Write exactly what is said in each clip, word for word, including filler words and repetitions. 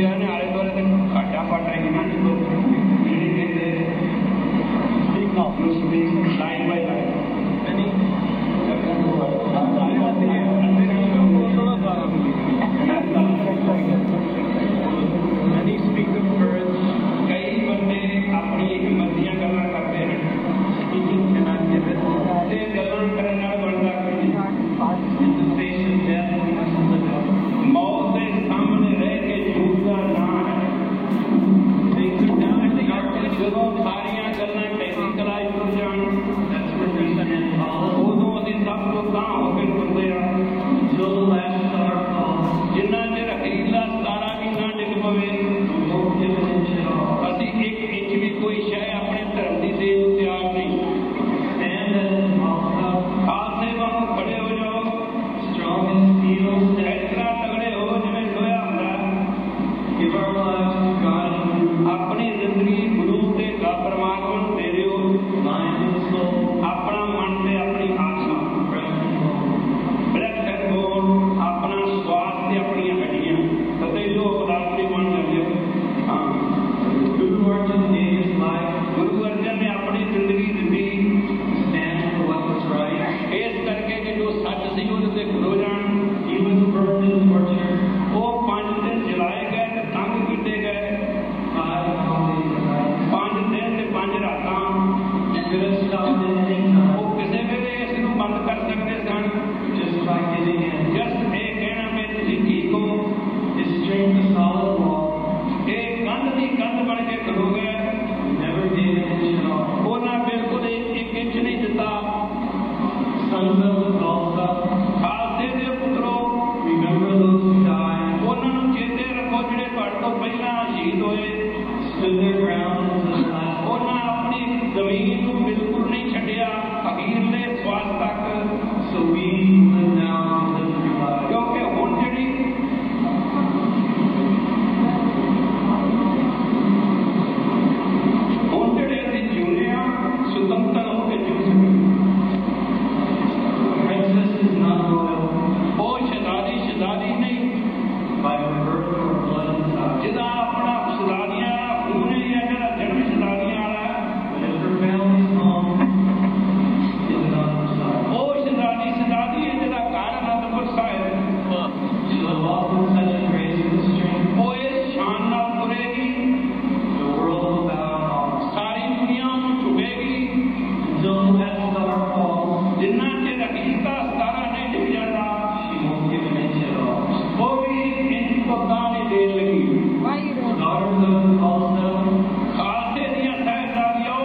शहर ने आले दुआले तक घाटा पाटा ही ना लाइन बाय लाइन कई बंदे अपनी हिम्मत दियां गल्लां करते हैं ते गल्लां करन नाल बनदा मौत के सामने रह के झूठा ना है जदों सारियां गल्लां टेक्निकलाइज हो जान उदों असीं सब तो तां हो के तुरदे आ जिन्ना चिर अखीरला सतारा भी ना डिग पवे असीं एक इंच भी कोई शय अपने धर्म की सेल त्याग नहीं खालसे वांग खड़े हो जाओ इस तरह तगड़े हो जिवें लोया हुंदा अपनी जिंदगी गुरु के परमात्मा नूं दे दिओ अपना मन ते अपनी आत्मा ब्रेथ एंड बोन अपना स्वास ते अपनी हड्डियां कदे लोग रात्रि बन जाते हाँ गुरु अर्जन ने अपनी जिंदगी दी इस करके कि जो सच सी उहदे ते खलो जाण वो पांच दिन जलाए गए ते तंग कीते गए पांच दिन ते पांच रातां वो किसी वेले इस नूं बंद कर सकते सन जस्ट ये कहना मैं तुसीं ठीक हो ये कंध की कंध बन के खलोगे उन्हें बिल्कुल एक इंच नहीं दिता खालसे दे पुत्रो उन्होंने चेते रखो जिहड़े तुहाडे तो पहला शहीद होए उन्होंने अपनी जमीन को बिल्कुल नहीं छड्डिया अखीरले श्वास तक क्योंकि हुण जिहड़ी हुण जिहड़े असीं जिउंदे आ सुतंत्र हो के जिउ सके वो शहजादी शहजादी नहीं जिदा अपना शहजादियां खून है या जरा जन्म शहजादियां वाला वो शहजादी शहजादी है जिदा घर अनंदपुर साहिब वो इस शान नाल तुरेगी सारी दुनिया उन्हें झुकेगी जिन्ना चिर अखीरता सतारा नहीं डिग जाता वो भी इंच तो तां नहीं देर लगी खालसे दियां साहिबजादियों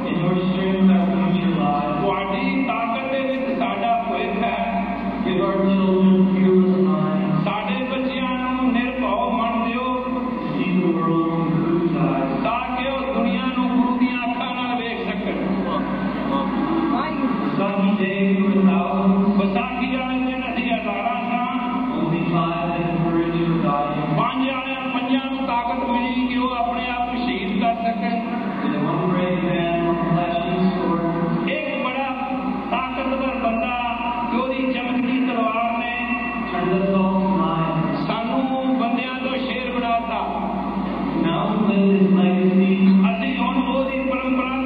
तुहाडी ताकत दे विच साडा भविख है साडे बच्चियां नूं निर्भव मन दिओ ताकि वो दुनिया नूं गुरु दियां अखां नाल वेख सकण विसाखी वाले दिन असीं हज़ारां सां पंज वाले पंजां नूं ताकत मिली कि वो अपने आप को शहीद कर सकण एक बड़ा ताकतवर बंदा कि उसदी चमकदी तलवार ने सानू बंदियां तो शेर बनाता असीं हुण उसदी परंपरा